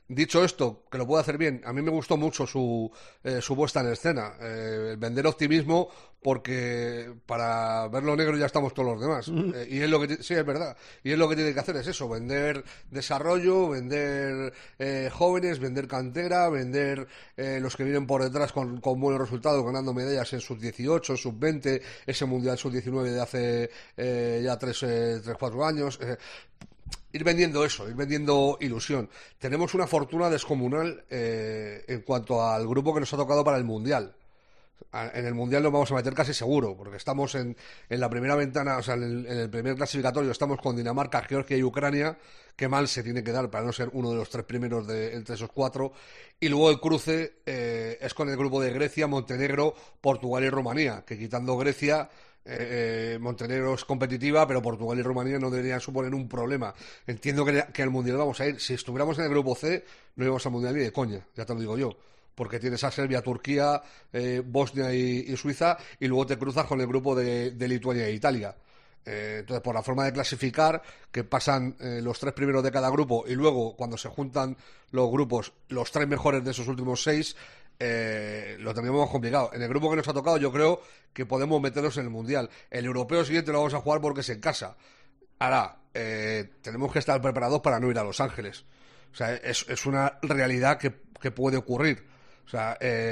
Dicho esto, que lo puede hacer bien, a mí me gustó mucho su puesta en escena, vender optimismo, porque para verlo negro ya estamos todos los demás. Y es lo que sí, es verdad. Y es lo que tiene que hacer, es eso, vender desarrollo, vender jóvenes, vender cantera, vender los que vienen por detrás con buenos resultados, ganando medallas en sub-18, sub-20, ese mundial sub-19 de hace ya 3-4 años. Ir vendiendo eso, ir vendiendo ilusión. Tenemos una fortuna descomunal en cuanto al grupo que nos ha tocado para el Mundial. En el Mundial nos vamos a meter casi seguro, porque estamos en la primera ventana, o sea, en el primer clasificatorio estamos con Dinamarca, Georgia y Ucrania, que mal se tiene que dar para no ser uno de los 3 primeros entre esos 4, y luego el cruce es con el grupo de Grecia, Montenegro, Portugal y Rumanía, que quitando Grecia... Montenegro es competitiva, pero Portugal y Rumanía no deberían suponer un problema. Entiendo que al Mundial vamos a ir. Si estuviéramos en el grupo C, no íbamos al Mundial ni de coña, ya te lo digo yo. Porque tienes a Serbia, Turquía, Bosnia y Suiza, y luego te cruzas con el grupo de Lituania e Italia. Entonces, por la forma de clasificar, que pasan los 3 primeros de cada grupo, y luego, cuando se juntan los grupos, los 3 mejores de esos últimos 6, lo tendríamos complicado. En el grupo que nos ha tocado, yo creo que podemos meternos en el Mundial. El europeo siguiente lo vamos a jugar porque es en casa. Ahora, tenemos que estar preparados para no ir a Los Ángeles. O sea, es una realidad que puede ocurrir. O sea,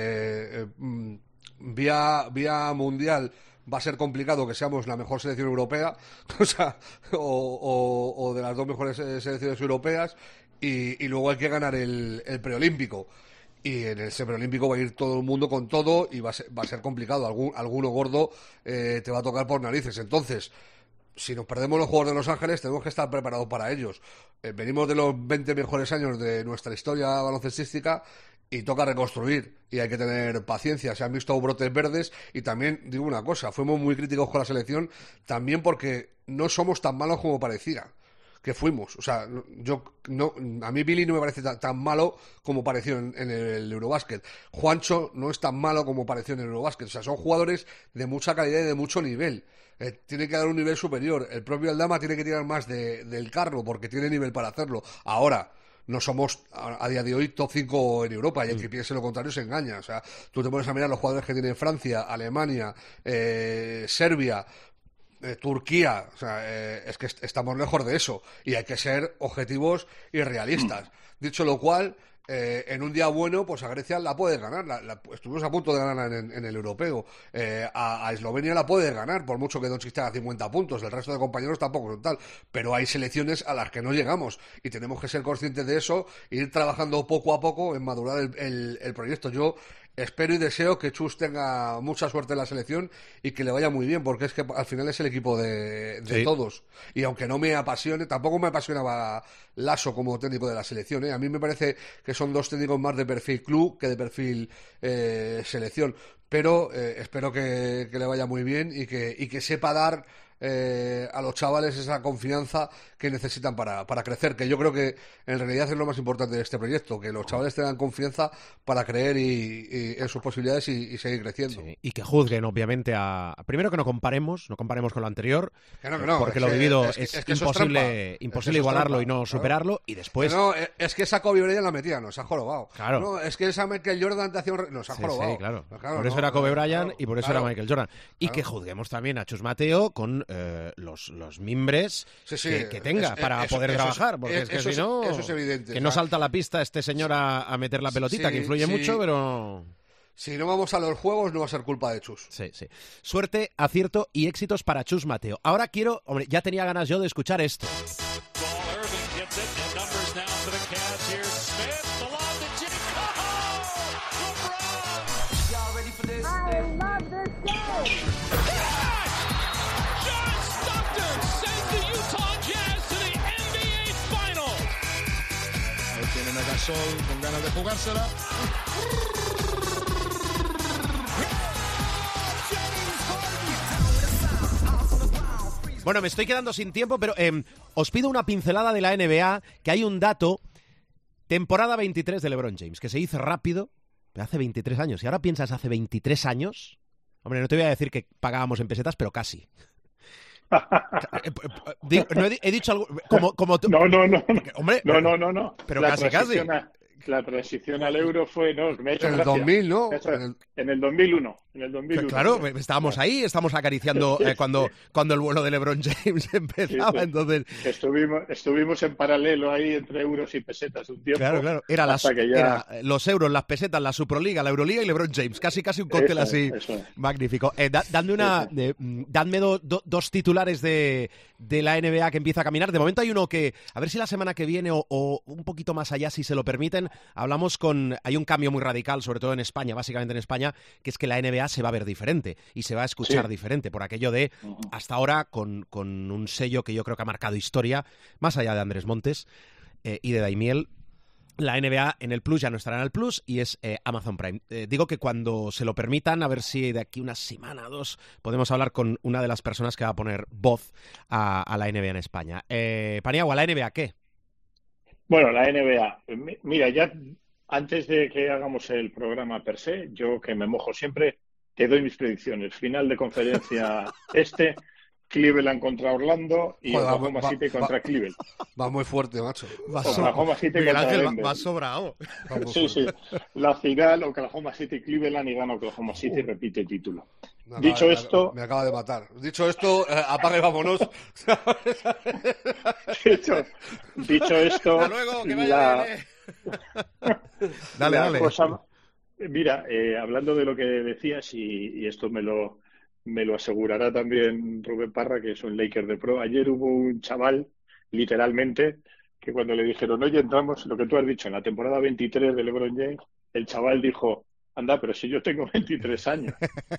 vía Mundial va a ser complicado que seamos la mejor selección europea, o sea, o de las 2 mejores selecciones europeas, y luego hay que ganar el preolímpico. Y en ese preolímpico va a ir todo el mundo con todo y va a ser complicado. Alguno gordo te va a tocar por narices. Entonces, si nos perdemos los Juegos de Los Ángeles, tenemos que estar preparados para ellos. Venimos de los 20 mejores años de nuestra historia baloncestística y toca reconstruir. Y hay que tener paciencia. Se han visto brotes verdes y también, digo una cosa, fuimos muy críticos con la selección también porque no somos tan malos como parecía que fuimos. O sea, a mí Billy no me parece tan malo como pareció en el Eurobásquet. Juancho no es tan malo como pareció en el Eurobásquet. O sea, son jugadores de mucha calidad y de mucho nivel. Tiene que dar un nivel superior. El propio Aldama tiene que tirar más del carro porque tiene nivel para hacerlo. Ahora, no somos a día de hoy top 5 en Europa, y el que piense lo contrario se engaña. O sea, tú te pones a mirar los jugadores que tiene Francia, Alemania, Serbia, Turquía, o sea, es que estamos lejos de eso y hay que ser objetivos y realistas. Dicho lo cual, en un día bueno, pues a Grecia la puedes ganar. Estuvimos a punto de ganar en el europeo. A Eslovenia la puedes ganar, por mucho que Doncic tenga 50 puntos. El resto de compañeros tampoco son tal. Pero hay selecciones a las que no llegamos y tenemos que ser conscientes de eso e ir trabajando poco a poco en madurar el proyecto. Yo espero y deseo que Chus tenga mucha suerte en la selección y que le vaya muy bien, porque es que al final es el equipo de todos. Y aunque no me apasione, tampoco me apasionaba Lasso como técnico de la selección. A mí me parece que son 2 técnicos más de perfil club que de perfil selección. Pero espero que le vaya muy bien y que sepa dar a los chavales esa confianza que necesitan para crecer, que yo creo que en realidad es lo más importante de este proyecto, que los chavales tengan confianza para creer y en sus posibilidades y seguir creciendo. Sí, y que juzguen, obviamente, primero que no comparemos con lo anterior, que no, porque lo vivido es imposible igualarlo y no superarlo, y después... No, es que esa Kobe Bryant la metía, nos ha jorobado. Claro. No, es que esa Michael Jordan te hacía nos ha jorobado. Sí, claro. Por eso era Kobe Bryant y por eso era Michael Jordan. Y que juzguemos también a Chus Mateo con los mimbres que tenga para poder trabajar, porque es que si no, eso es evidente, que no salta a la pista este señor a meter la pelotita, que influye mucho, pero... Si no vamos a los juegos, no va a ser culpa de Chus. Sí. Suerte, acierto y éxitos para Chus Mateo. Ahora ya tenía ganas yo de escuchar esto. Tienen a Gasol con ganas de jugársela. Bueno, me estoy quedando sin tiempo, pero os pido una pincelada de la NBA, que hay un dato, temporada 23 de LeBron James, que se hizo rápido, pero hace 23 años. Y ahora piensas, hace 23 años, hombre, no te voy a decir que pagábamos en pesetas, pero casi. No he dicho algo como tú. No. Hombre, no. Pero la casi. la transición al euro fue, no, me ha hecho En el gracia. 2000, ¿no? En el 2001. En el 2001. Claro, estábamos ahí, estamos acariciando cuando el vuelo de LeBron James empezaba, Sí. entonces... Estuvimos en paralelo ahí entre euros y pesetas un tiempo. Claro. Era los euros, las pesetas, la Superliga, la Euroliga y LeBron James. Casi un cóctel así magnífico. Dadme dos titulares de la NBA que empieza a caminar. De momento hay uno que, a ver si la semana que viene o un poquito más allá, si se lo permiten, hay un cambio muy radical, sobre todo en España, básicamente en España, que es que la NBA se va a ver diferente y se va a escuchar diferente, por aquello de, hasta ahora, con un sello que yo creo que ha marcado historia, más allá de Andrés Montes y de Daimiel. La NBA en el Plus ya no estará en el Plus y es Amazon Prime. Digo que cuando se lo permitan, a ver si de aquí una semana o dos podemos hablar con una de las personas que va a poner voz a la NBA en España. Paniagua, ¿la NBA qué? Bueno, la NBA. Mira, ya antes de que hagamos el programa per se, yo que me mojo siempre, te doy mis predicciones. Final de conferencia Cleveland contra Orlando y Oklahoma City contra Cleveland. Va muy fuerte, macho. Oklahoma City Miguel contra Ángel Denver. va sobrado. Sí. La final, Oklahoma City Cleveland y gana Oklahoma City, repite título. Me acaba de matar. Dicho esto, apaga y vámonos. Dicho esto, hasta luego, que vaya bien. Dale. Mira, hablando de lo que decías, y esto me lo asegurará también Rubén Parra, que es un Laker de pro. Ayer hubo un chaval, literalmente, que cuando le dijeron, oye, entramos, lo que tú has dicho, en la temporada 23 de LeBron James, el chaval dijo, anda, pero si yo tengo 23 años.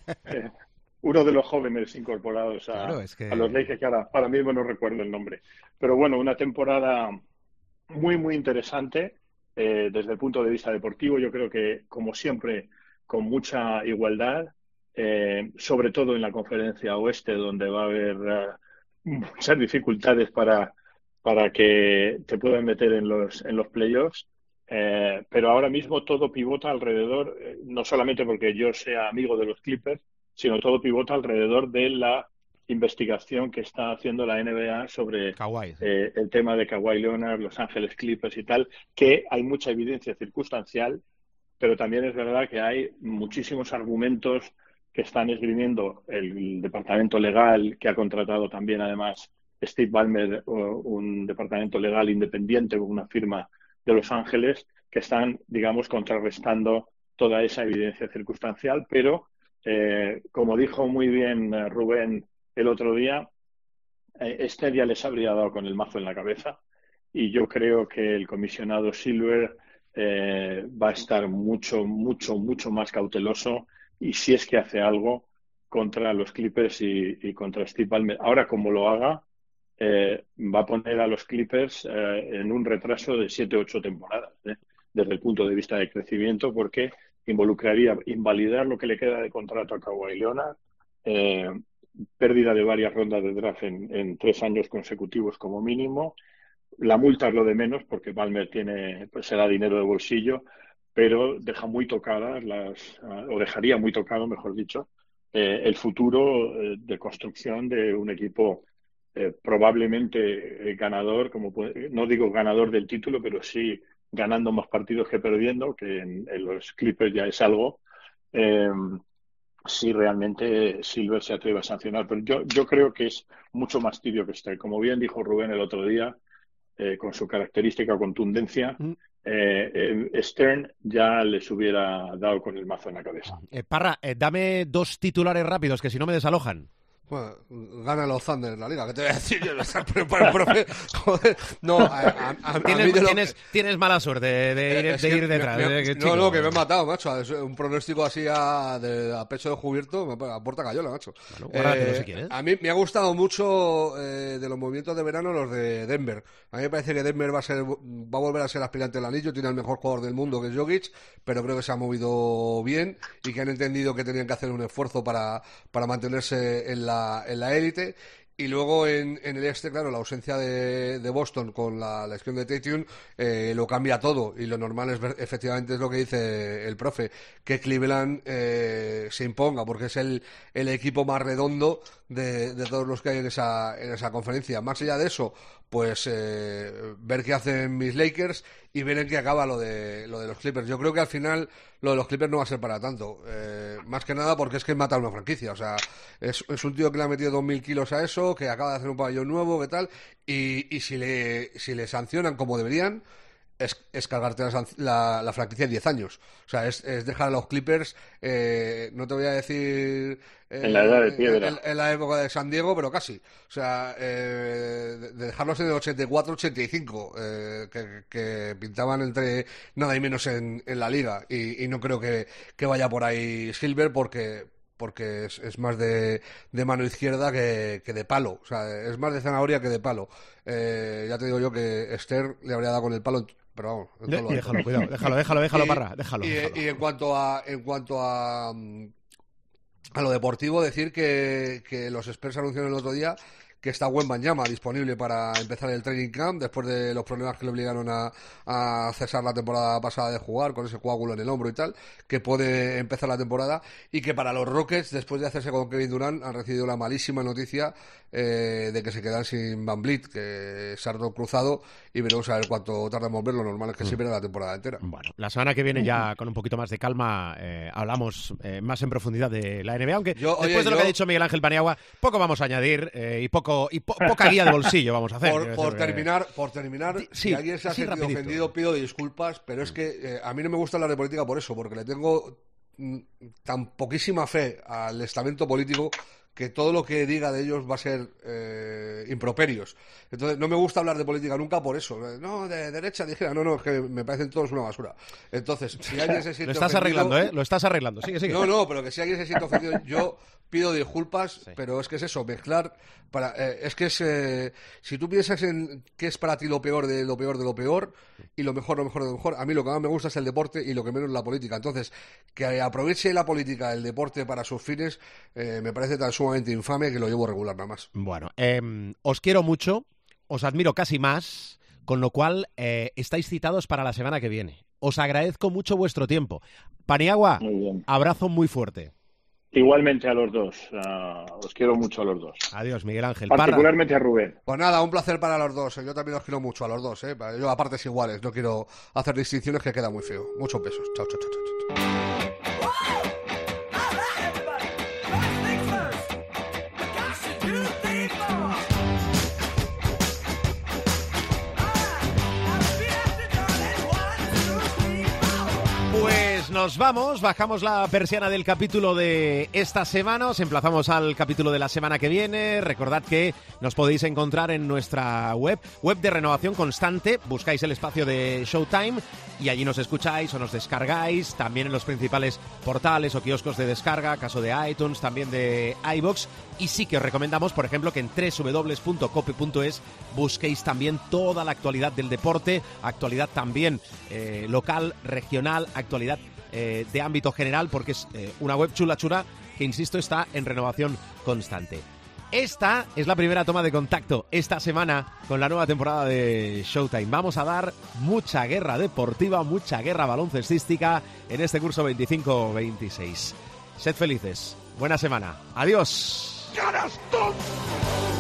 Uno de los jóvenes incorporados a los Lakers, que ahora mismo no recuerdo el nombre. Pero bueno, una temporada muy, muy interesante desde el punto de vista deportivo. Yo creo que, como siempre, con mucha igualdad, sobre todo en la conferencia oeste, donde va a haber muchas dificultades para que te puedan meter en los playoffs. Pero ahora mismo todo pivota alrededor, no solamente porque yo sea amigo de los Clippers, sino todo pivota alrededor de la investigación que está haciendo la NBA sobre el tema de Kawhi Leonard, Los Ángeles Clippers y tal, que hay mucha evidencia circunstancial, pero también es verdad que hay muchísimos argumentos que están esgrimiendo el departamento legal, que ha contratado también además Steve Ballmer, un departamento legal independiente, una firma de Los Ángeles, que están, digamos, contrarrestando toda esa evidencia circunstancial, pero como dijo muy bien Rubén el otro día, este ya les habría dado con el mazo en la cabeza, y yo creo que el comisionado Silver va a estar mucho más cauteloso, y si es que hace algo contra los Clippers y contra Steve Ballmer. Ahora, como lo haga, va a poner a los Clippers en un retraso de 7 o 8 temporadas, desde el punto de vista de crecimiento, porque involucraría invalidar lo que le queda de contrato a Kawhi Leonard, pérdida de varias rondas de draft en 3 años consecutivos como mínimo. La multa es lo de menos, porque Ballmer se da dinero de bolsillo, pero deja muy tocadas o dejaría muy tocado, mejor dicho, el futuro de construcción de un equipo probablemente ganador, no digo ganador del título, pero sí ganando más partidos que perdiendo, que en los Clippers ya es algo, si realmente Silver se atreve a sancionar. Pero yo creo que es mucho más tibio que este. Como bien dijo Rubén el otro día, con su característica contundencia, Stern ya les hubiera dado con el mazo en la cabeza. Parra, dame 2 titulares rápidos, que si no me desalojan. Bueno, gana los Thunder en la liga, ¿qué te voy a decir yo? Profe, joder, no, tienes mala suerte de ir detrás. No, que me he matado, macho. Un pronóstico así a pecho descubierto me aporta cayola, macho. Bueno, guárdatelo si quieres. A mí me ha gustado mucho de los movimientos de verano los de Denver. A mí me parece que Denver va a volver a ser aspirante al anillo, tiene el mejor jugador del mundo, que es Jokic, pero creo que se ha movido bien y que han entendido que tenían que hacer un esfuerzo para mantenerse en la élite. Y luego en el este, claro, la ausencia de Boston con la lesión de Tatum lo cambia todo, y lo normal es efectivamente es lo que dice el profe, que Cleveland se imponga, porque es el equipo más redondo de todos los que hay en esa conferencia. Más allá de eso, pues ver qué hacen mis Lakers y ver en qué acaba lo de los Clippers. Yo creo que al final lo de los Clippers no va a ser para tanto, más que nada porque es que mata una franquicia. O sea, es un tío que le ha metido 2.000 kilos a eso, que acaba de hacer un pabellón nuevo, que tal, y si le sancionan como deberían, es cargarte la franquicia en 10 años. O sea, es dejar a los Clippers, no te voy a decir... en la edad de piedra. En la época de San Diego, pero casi. O sea, de dejarlos en el 84-85, que pintaban entre nada y menos en la liga. Y no creo que vaya por ahí Silver porque es más de mano izquierda que de palo. O sea, es más de zanahoria que de palo. Ya te digo yo que Esther le habría dado con el palo, pero vamos. Déjalo, cuidado, déjalo, Parra, déjalo. Y en cuanto a lo deportivo, decir que los Spurs anunciaron el otro día que está Wembanyama disponible para empezar el training camp después de los problemas que le obligaron a cesar la temporada pasada de jugar con ese coágulo en el hombro y tal, que puede empezar la temporada, y que para los Rockets, después de hacerse con Kevin Durant, han recibido la malísima noticia de que se quedan sin Van Vliet, que se ha cruzado, y veremos a ver cuánto tarda en volver. Lo normal es que se vea la temporada entera. Bueno, la semana que viene ya con un poquito más de calma hablamos más en profundidad de la NBA, aunque después de lo que ha dicho Miguel Ángel Paniagua, poco vamos a añadir y poca guía de bolsillo vamos a hacer. Por terminar, si alguien se ha sentido ofendido, pido disculpas, pero es que a mí no me gusta hablar de política por eso, porque le tengo tan poquísima fe al estamento político que todo lo que diga de ellos va a ser improperios. Entonces, no me gusta hablar de política nunca por eso. No, de derecha, de izquierda. No, es que me parecen todos una basura. Entonces, si alguien se siente Lo estás arreglando, ¿eh? Lo estás arreglando. Sigue. No, pero que si alguien se siente ofendido, yo pido disculpas, sí. Pero es que es eso, mezclar... si tú piensas en qué es para ti lo peor de lo peor de lo peor y lo mejor de lo mejor, a mí lo que más me gusta es el deporte y lo que menos la política. Entonces, que aproveche la política, el deporte para sus fines, me parece tan sumamente infame que lo llevo regular nada más. Bueno, os quiero mucho, os admiro casi más, con lo cual estáis citados para la semana que viene. Os agradezco mucho vuestro tiempo. Paniagua, abrazo muy fuerte. Igualmente a los dos. Os quiero mucho a los dos. Adiós, Miguel Ángel. Particularmente a Rubén. Pues nada, un placer para los dos. Yo también os quiero mucho a los dos. Yo a partes iguales. No quiero hacer distinciones, que queda muy feo. Muchos besos. Chao. Nos vamos, bajamos la persiana del capítulo de esta semana, os emplazamos al capítulo de la semana que viene. Recordad que nos podéis encontrar en nuestra web de renovación constante, buscáis el espacio de Showtime y allí nos escucháis o nos descargáis, también en los principales portales o kioscos de descarga, caso de iTunes, también de iVoox, y sí que os recomendamos, por ejemplo, que en www.cope.es busquéis también toda la actualidad del deporte, actualidad también local, regional, actualidad de ámbito general, porque es una web chula que, insisto, está en renovación constante. Esta es la primera toma de contacto esta semana con la nueva temporada de Showtime. Vamos a dar mucha guerra deportiva, mucha guerra baloncestística en este curso 25-26. Sed felices, buena semana, adiós. ¡Ganas tú!